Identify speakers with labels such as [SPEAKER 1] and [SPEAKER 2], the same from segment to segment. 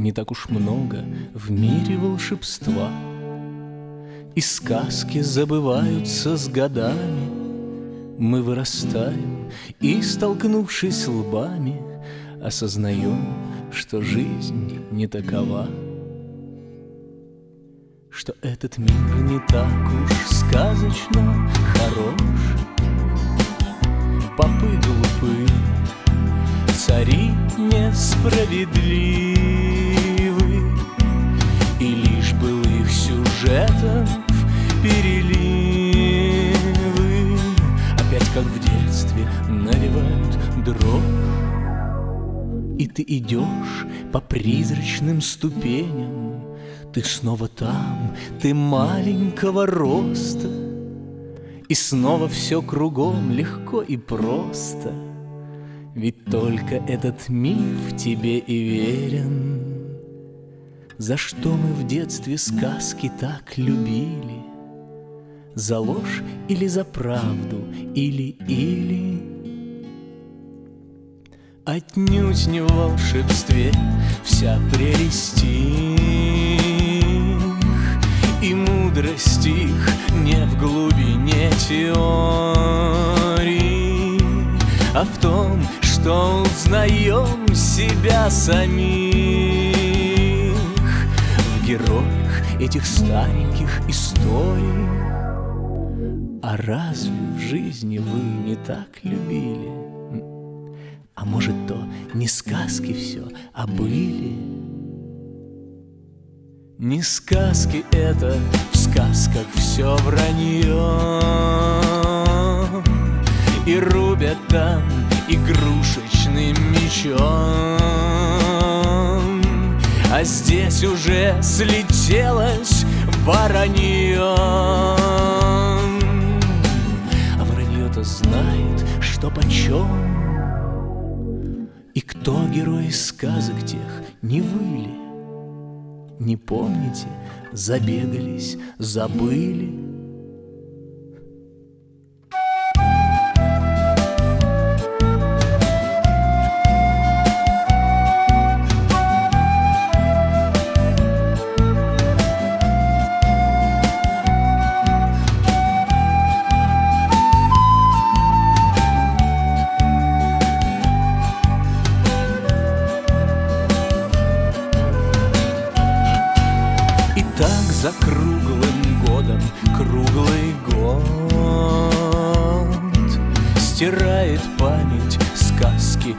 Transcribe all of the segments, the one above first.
[SPEAKER 1] не так уж много в мире волшебства, и сказки забываются с годами. Мы вырастаем и, столкнувшись лбами, осознаем, что жизнь не такова, что этот мир не так уж сказочно хорош. Попы глупы, цари несправедливы, и лишь былых сюжетов переливы опять, как в детстве, навевают дрожь. И ты идешь по призрачным ступеням, ты снова там, ты маленького роста, и снова все кругом легко и просто. Ведь только этот миф тебе и верен. За что мы в детстве сказки так любили? За ложь или за правду, или отнюдь не в волшебстве вся прелесть их, и мудрость их не в глубине теории, а в том, что узнаем себя самих в героях этих стареньких историй. А разве в жизни вы не так любили? А может, то не сказки все, а были? Не сказки это, в сказках все вранье, и рубят там игрушечным мечом, а здесь уже слетелось воронье. А вранье-то знает, что почем. И кто герой сказок тех, не вы ли? Не помните, забегались, забыли? За круглым годом круглый год стирает память сказки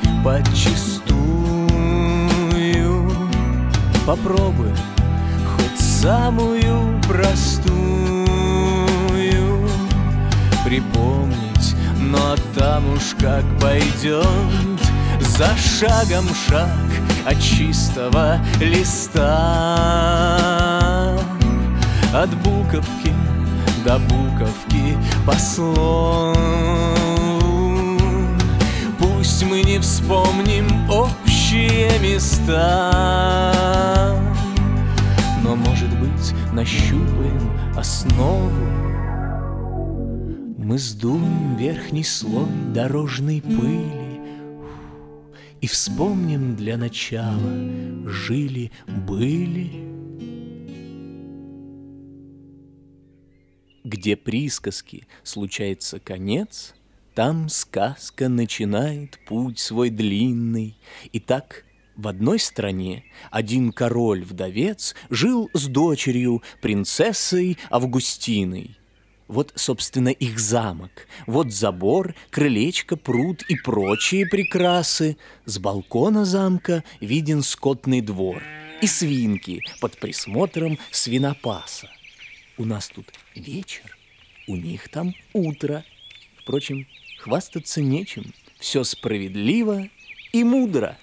[SPEAKER 1] подчистую. Попробуем хоть самую простую припомнить, но там уж как пойдет. За шагом шаг от чистого листа, от буковки до буковки по слову. Пусть мы не вспомним общие места, но, может быть, нащупаем основу. Мы сдуем верхний слой дорожной пыли и вспомним для начала: жили-были. Где присказки случается конец, там сказка начинает путь свой длинный. И так в одной стране один король-вдовец жил с дочерью, принцессой Августиной. Вот, собственно, их замок. Вот забор, крылечко, пруд и прочие прекрасы. С балкона замка виден скотный двор и свинки под присмотром свинопаса. У нас тут вечер, у них там утро. Впрочем, хвастаться нечем, все справедливо и мудро.